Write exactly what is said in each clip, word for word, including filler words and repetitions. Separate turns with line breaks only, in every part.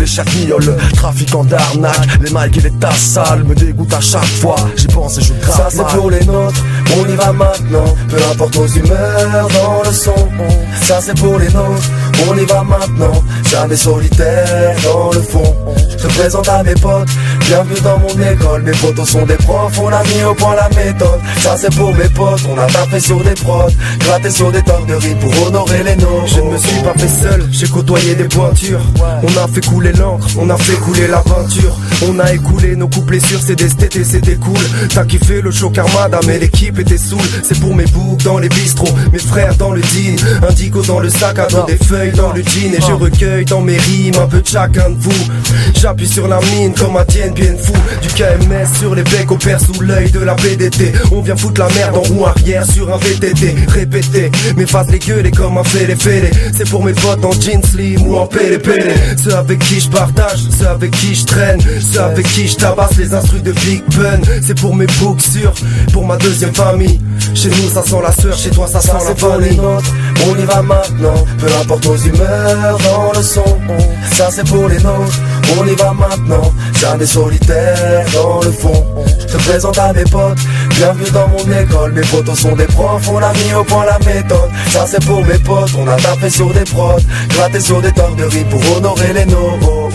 chaque miole. Trafiquant d'arnaque, les mics et les tasses sales me dégoûtent à chaque fois. J'y pense et je grave.
Ça c'est pour les nôtres, on y va maintenant. Peu importe nos humeurs dans le son. Ça c'est pour les nôtres, on y va maintenant. Jamais solitaire dans le fond. Je te présente à mes potes, bienvenue dans mon école. Mes potos sont des profs, on a mis au point la méthode. Ça c'est pour mes potes, on a tapé sur des prods, gratté sur des tonnes de rimes pour honorer les nôtres.
Je ne me suis pas fait seul, j'ai côtoyé des pointures. On a fait couler l'encre, on a fait couler la peinture. On a écoulé nos couplets sur C D, c'était c'était cool. T'as kiffé le show Armada, mais l'équipe était saoule. C'est pour mes boucs dans les bistrots, mes frères dans le jean, indigo dans le sac à dos, des feuilles dans le jean. Et je recueille dans mes rimes un peu de chacun de vous. J'appuie sur la mine comme un Tien bien fou. Du K M S sur les becs, opère sous l'œil de la P D T. On vient foutre la merde en roue arrière sur un V T T. Répété, mes faces les gueules comme un fêlé fêlé. C'est pour mes potes en jeans slim ou en pélé pélé. Ceux avec qui je partage, ceux avec qui je traîne, ceux avec qui je tabasse les instrus de Big Pun. C'est pour mes boucs sûrs, pour ma deuxième famille. Chez nous ça sent la sueur, chez toi ça sent
ça
la
c'est pour les nôtres, on y va maintenant. Peu importe nos humeurs dans le son. Ça c'est pour les nôtres, on y va maintenant. Jamais solitaire dans le fond. Je te présente à mes potes, bienvenue dans mon école. Mes potos sont des profs, on a mis au point la méthode. Ça c'est pour mes potes, on a tapé sur des prods, gratté sur des tonnes de rimes pour honorer les nôtres.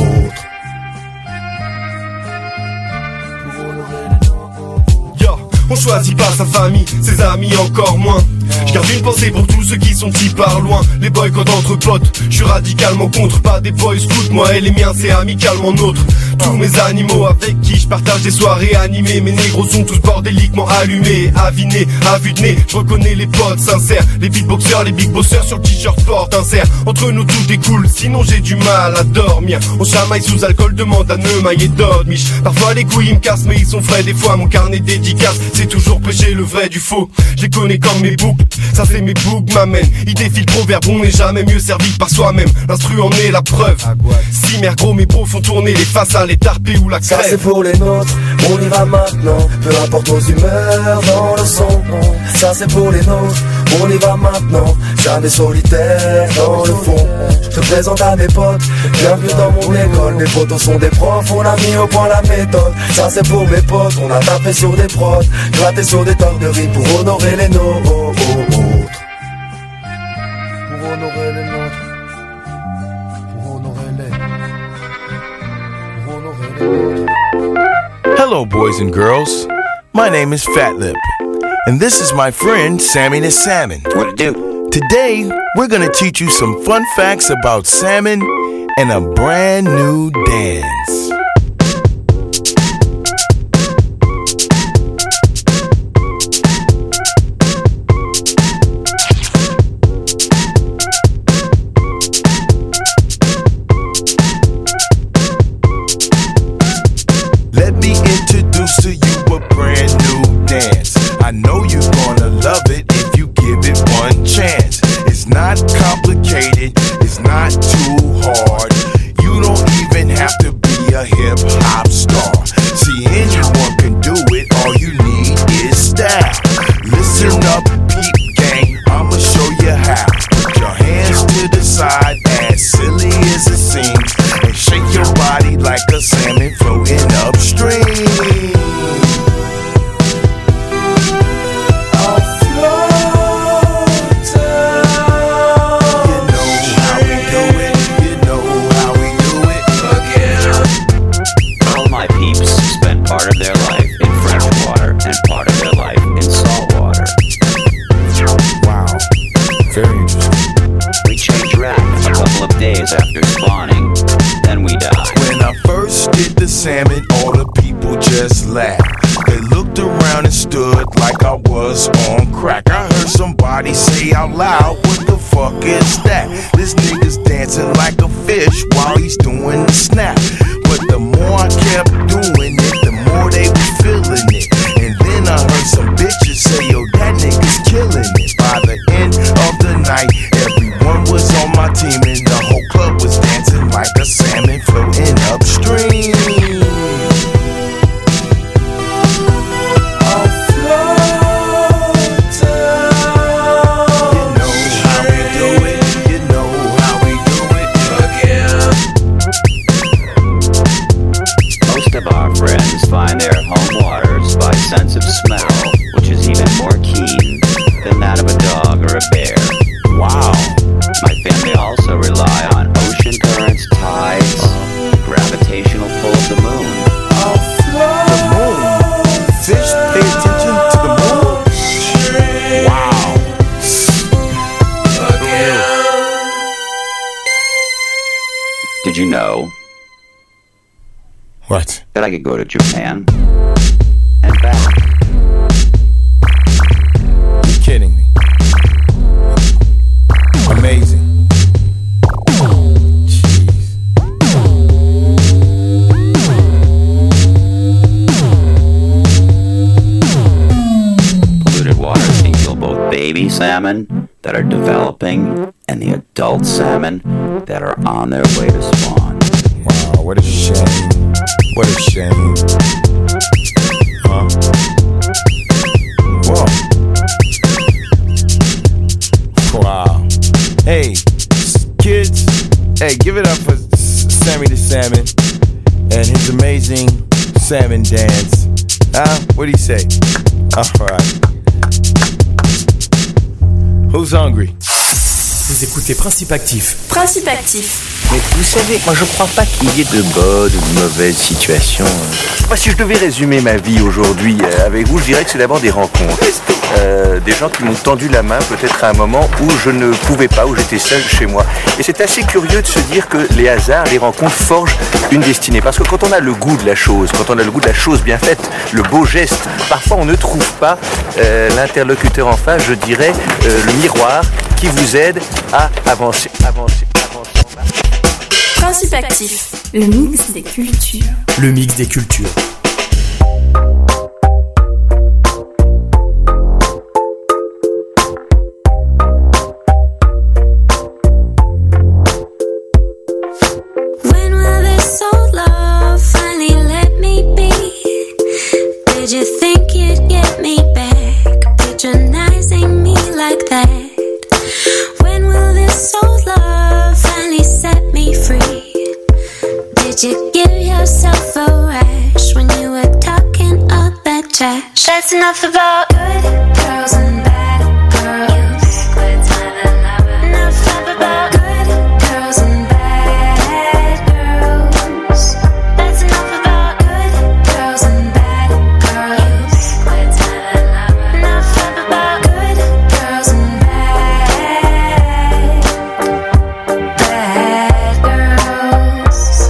On choisit pas sa famille, ses amis encore moins. Je garde une pensée pour tous ceux qui sont si par loin. Les boycotts entre potes, je suis radicalement contre. Pas des boys scouts, moi et les miens c'est amicalement nôtre. Tous mes animaux avec qui je partage des soirées animées. Mes négros sont tous bordéliquement allumés, avinés, à vue de nez. Je reconnais les potes sincères, les beatboxers, les big bossers sur le t-shirt porte insert. Entre nous tout est cool, sinon j'ai du mal à dormir. On chamaille sous alcool, demande à Neumaï et Dodmiche. Parfois les couilles ils me cassent mais ils sont frais. Des fois mon carnet dédicace, c'est toujours péché le vrai du faux. Je les connais comme mes boucles, ça c'est mes boucles m'amènent. Ils défient le proverbe, on n'est jamais mieux servi par soi-même. L'instru en est la preuve. Si mère gros mes pros font tourner les faces à l'étarpé ou la crève.
Ça c'est pour les nôtres, on y va maintenant. Peu importe nos humeurs dans le son. Ça c'est pour les nôtres, on y va maintenant. Jamais solitaire dans le fond. Je te présente à mes potes, bienvenue dans mon école. Mes potos sont des profs, on a mis au point la méthode. Ça c'est pour mes potes, on a tapé sur des prods, gratté sur des tonnes de rimes pour honorer les nôtres.
Pour honorer les nôtres. Pour honorer les. Pour honorer les nôtres.
Hello, boys and girls. My name is Fat Lip, and this is my friend Sammy the Salmon.
What it do?
Today, we're gonna teach you some fun facts about salmon and a brand new dance. Let me introduce to you a brand new dance. I know you're gonna love it if you give it one chance. It's not complicated, it's not too hard. You don't even have to be a hip hop star. See, anyone can do it, all you need is style. Listen up, peep gang, I'ma show you how. Put your hands to the side, as silly as it seems, and shake your body like a salmon floating upstream.
Part of their life in fresh water and part of their life in salt water.
Wow, very interesting.
We change rack a couple of days after spawning, then we die.
When I first did the salmon, all the people just laughed. They looked around and stood like I was on crack. I heard somebody say out loud, what the fuck is that? This nigga's dancing like a fish while he's doing the snap. But the more I kept doing it, the more they was feeling it. And then I heard some bitches say, yo, that nigga's killing it. By the end of the night, everyone was on my team, and the whole club was dancing like a salmon floating upstream.
Did you know
What?
that I could go to Japan and back?
You're kidding me. Amazing. Jeez.
Polluted waters can kill both baby salmon that are developing and the adult salmon that are on their way to spawn.
Wow, what a shame. What a shame. Huh? Whoa. Wow. Hey, kids, hey, give it up for Sammy the Salmon and his amazing salmon dance. Huh? What'd he say? All right. Who's hungry?
Vous écoutez Principe Actif.
Principe Actif.
Mais vous savez, moi je crois pas qu'il y ait de bonnes ou de mauvaises situations. Moi, si je devais résumer ma vie aujourd'hui euh, avec vous, je dirais que c'est d'abord des rencontres. Euh, des gens qui m'ont tendu la main peut-être à un moment où je ne pouvais pas, où j'étais seul chez moi. Et c'est assez curieux de se dire que les hasards, les rencontres forgent une destinée. Parce que quand on a le goût de la chose, quand on a le goût de la chose bien faite, le beau geste, parfois on ne trouve pas euh, l'interlocuteur en face, je dirais, euh, le miroir qui vous aide à avancer, avancer, avancer.
Principe Actif, le mix des cultures.
Le mix des cultures.
When will this old love finally let me be? Did you think you'd get me back, patronizing me like that? When will this old love finally set me free? Did you give yourself a rash when you were talking all that trash? That's enough about good girls and bad girls. Enough about good girls and bad girls. That's enough about good girls and bad girls. Enough about good girls and bad, bad girls.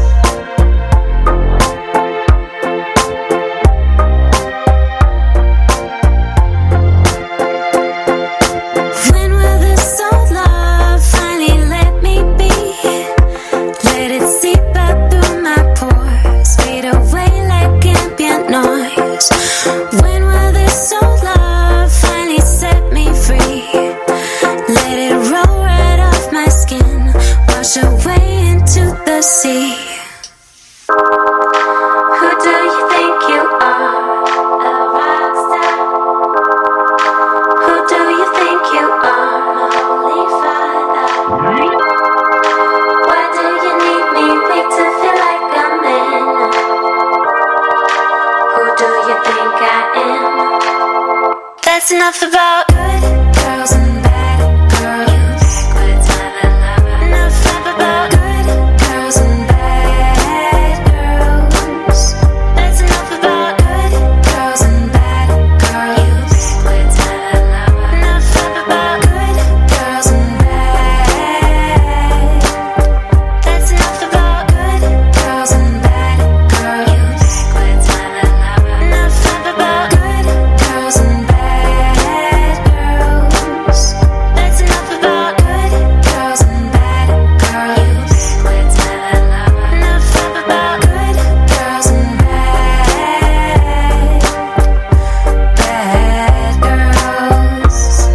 When will this old love finally let me be? Let it seep out through my pores, fade away like ambient noise. When will this old love finally set me free? Let it roll right off my skin, wash away into the sea. Who do you think you are? A rock star? Who do you think you are? My holy father. Why do you need me weak to feel like a man? Who do you think I am? That's enough about good girls and bad girls. Enough about good girls and bad girls. That's enough about good girls and bad girls. Enough about good girls and bad. That's enough about good girls and bad girls. Enough about good girls and bad girls. That's enough about good girls and bad girls. Enough about good girls and bad, bad girls.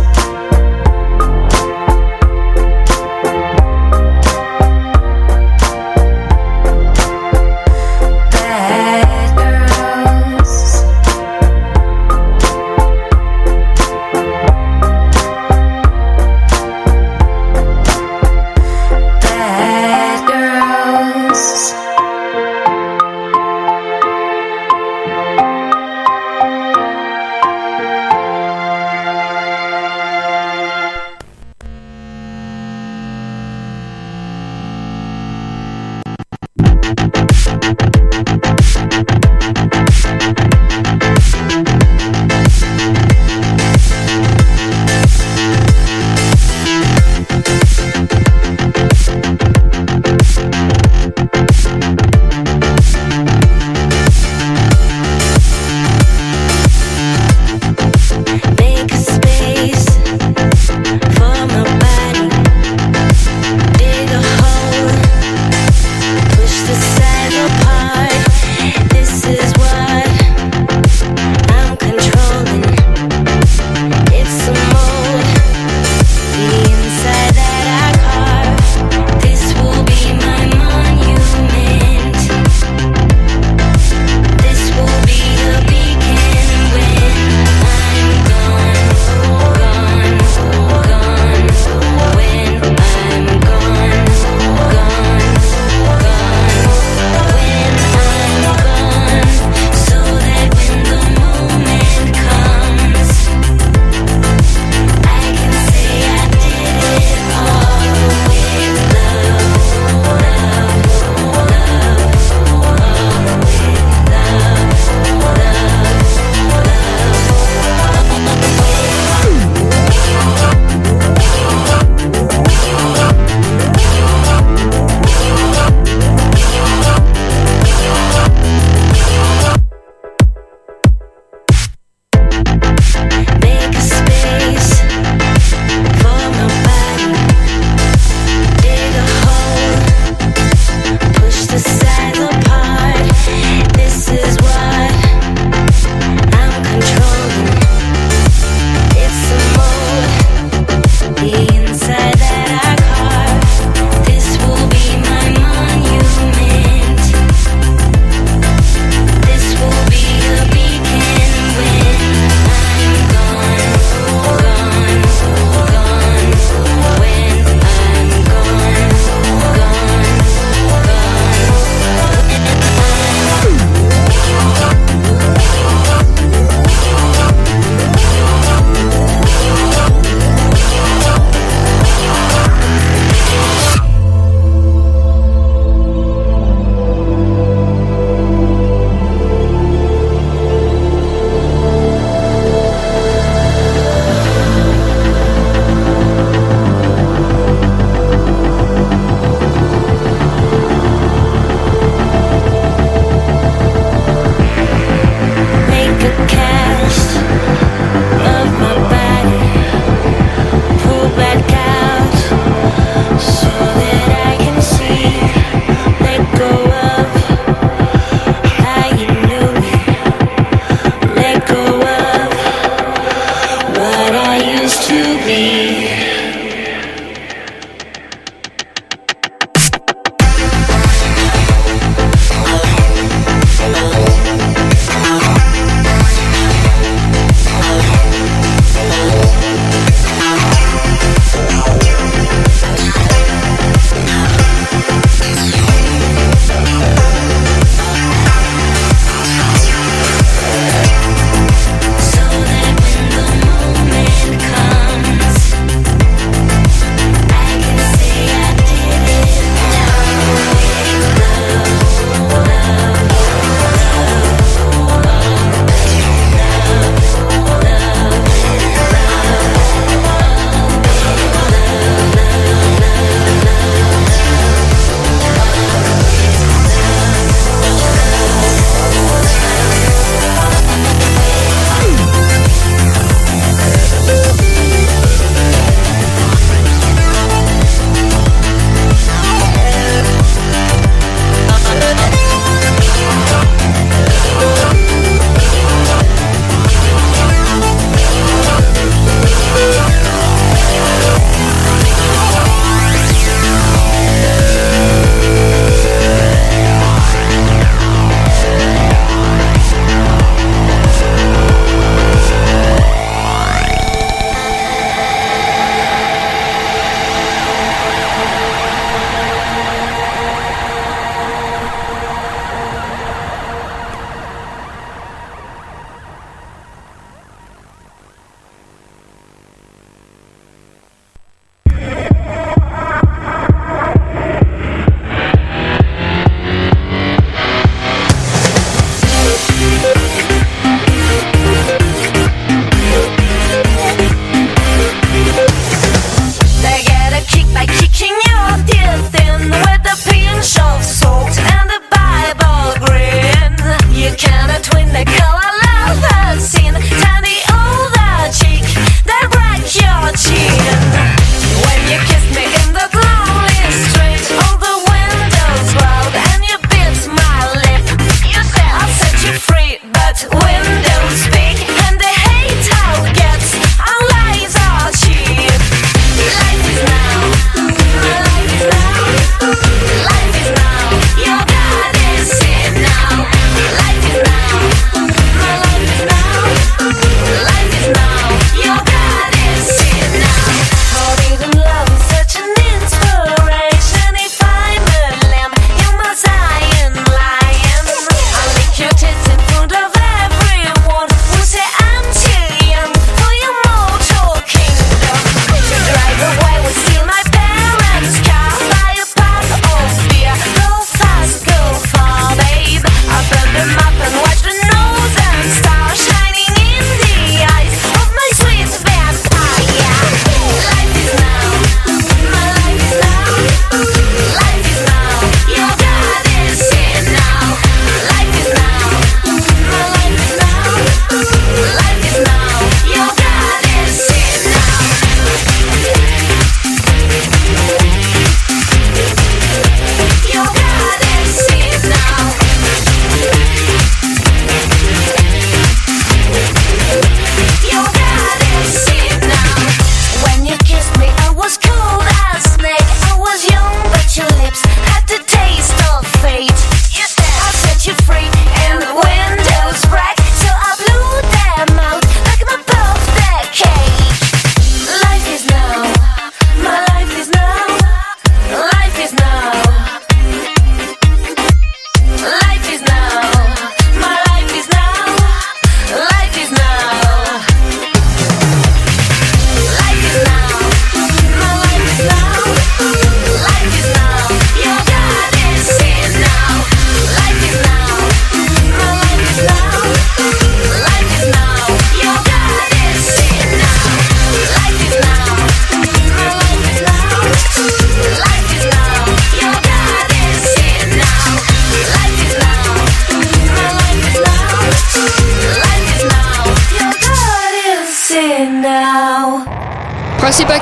Bad girls. Bad girls.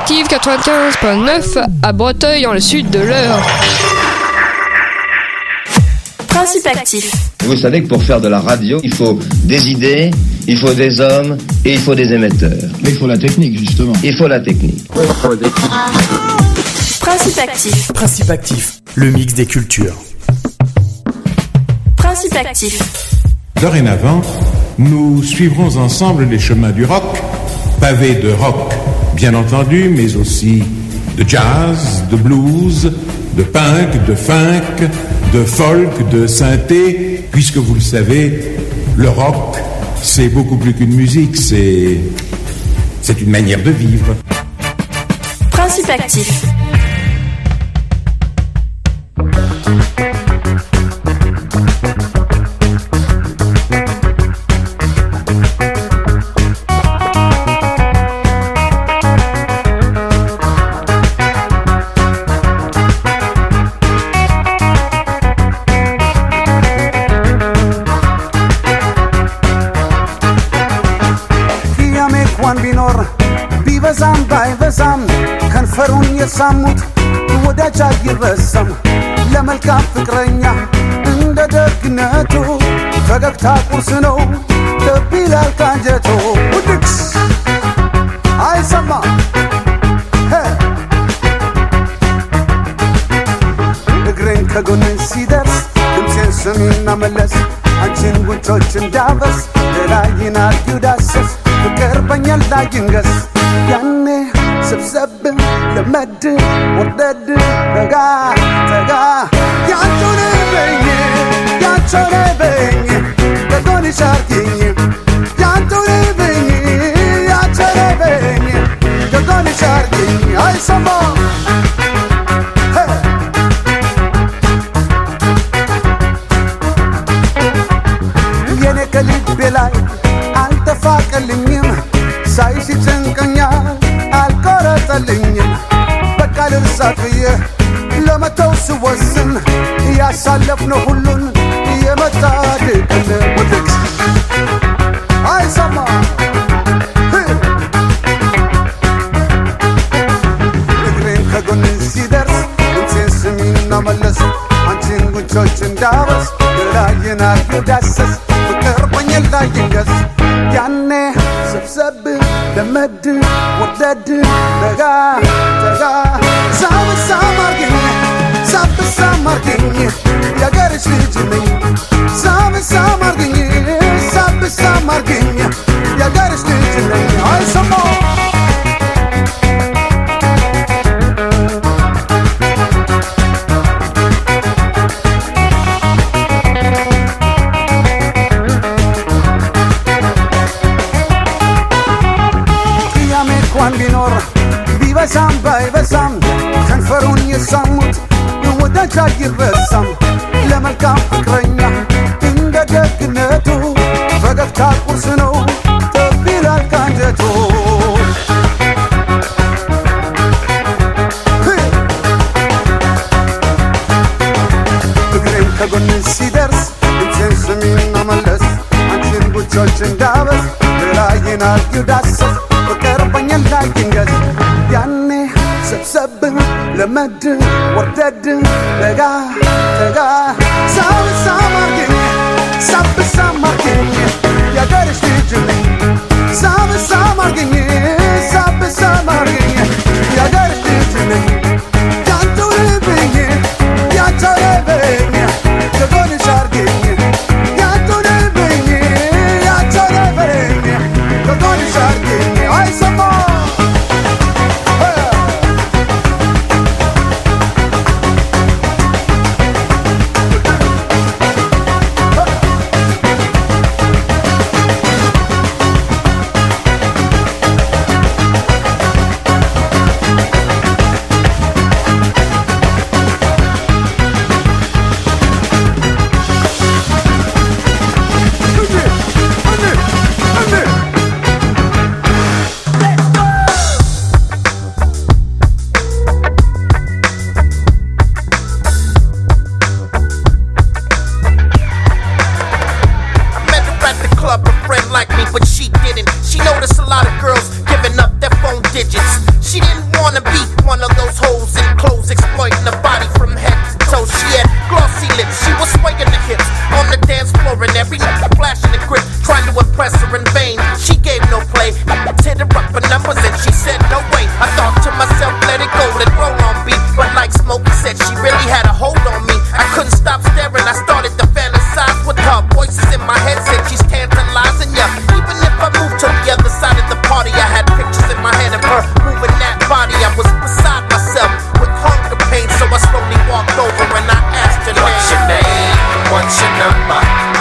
Active quatre-vingt-quinze virgule neuf à Breteuil, dans le sud de l'Eure.
Principe actif.
Vous savez que pour faire de la radio, il faut des idées, il faut des hommes et il faut des émetteurs.
Mais il faut la technique, justement.
Il faut la technique.
Principe actif.
Principe actif, le mix des cultures.
Principe actif.
Dorénavant, nous suivrons ensemble les chemins du rock, pavés de rock, bien entendu, mais aussi de jazz, de blues, de punk, de funk, de folk, de synthé, puisque vous le savez, le rock, c'est beaucoup plus qu'une musique, c'est, c'est une manière de vivre.
Principe actif.
ቢበዛም ባይበዛም ከንፈሩን የሳሙት ወዳጅ አይረሳም ለመልካም ፍቅረኛ እንደ ደግነቱ ፈገግታ ቁርስ ነው ልብ ይላል ካንጀቱ ውድቅስ አይሰማ እግሬን ከጎን ሲደርስ ድምፄን ስሚና መለስ አንቺን ጉንጮች እንዳበስ ሌላይን አርጊው ዳሰስ ፍቅር በኛል ላይ ይንገስ ያኔ ስብሰብ ለመድ ወደድ ተጋ ተጋ ያንቹን በኝ ያንቹን በኝ ከጎን ሻርኪኝ ያንቹን በኝ ያንቹን በኝ ከጎን ሻርኪኝ አይሰማ የኔ ከልቤ ላይ አልተፋቀልኝም ሳይሽ ጭንቀኛል አልቆረጠልኝም በቃ ልርሳት ብዬ ለመተው ስወስን ያሳለፍነው ሁሉን የመጣ ድቅን ውድቅ አይሰማ እግሬን ከጎን ሲደርስ ድምፄን ስሚና መለስ አንቺን ጉንጮች እንዳበስ ግራዬን አርጊው ዳሰስ ፍቅር በኛል ላይ ይንገስ ያኔ ሰብሰብ ለመድ ወደድ ተጋ ተጋ ሳብሳ ማርገኝ ሳብሳ ማርገኝ ያገርሽ ልጅ ነኝ ሳብሳ ማርገኝ ሳብሳ ማርገኝ ያገርሽ ልጅ ነኝ አይሰማ ቢኖር ቢበዛም ባይበዛም ከንፈሩን የሳሙት ወዳጅ አይረሳም ለመልካም ፍቅረኛ እንደ ደግነቱ ፈገግታ ቁርስ ነው ልብ ይላል ካንጀቱ እግሬን ከጎን ሲደርስ ድምፄን ስሚና መለስ አንቺን ጉንጮች እንዳበስ ሌላዬን አርጊው ዳሰስ ፍቅር በኛል ላይ ይንገስ ያኔ ሰብሰብ ለመድ ወርደድ ተጋ ተጋ ሳብሳ ማርገኝ ሳብሳ ማርገኝ ያገርሽ ልጅ ነኝ ሳብሳ ማርገኝ ሳብሳ ማርገኝ ያገርሽ ልጅ ነኝ ያንተ ልብኝ ያንተ ልብኝ ከጎንሽ አርገኝ ያንተ ልብኝ ያንተ ልብኝ ከጎንሽ አርገኝ አይሰማ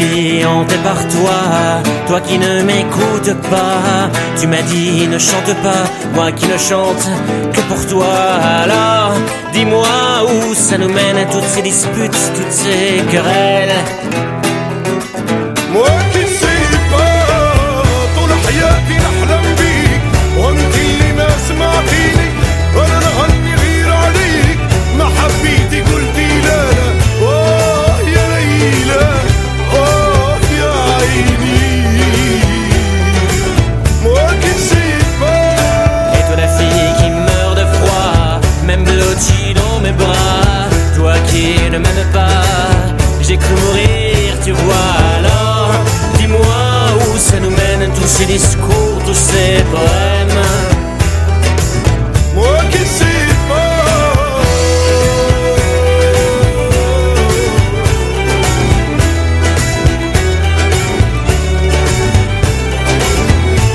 vie hantée par toi, toi qui ne m'écoutes pas. Tu m'as dit ne chante pas, moi qui ne chante que pour toi. Alors dis-moi où ça nous mène, toutes ces disputes, toutes ces querelles.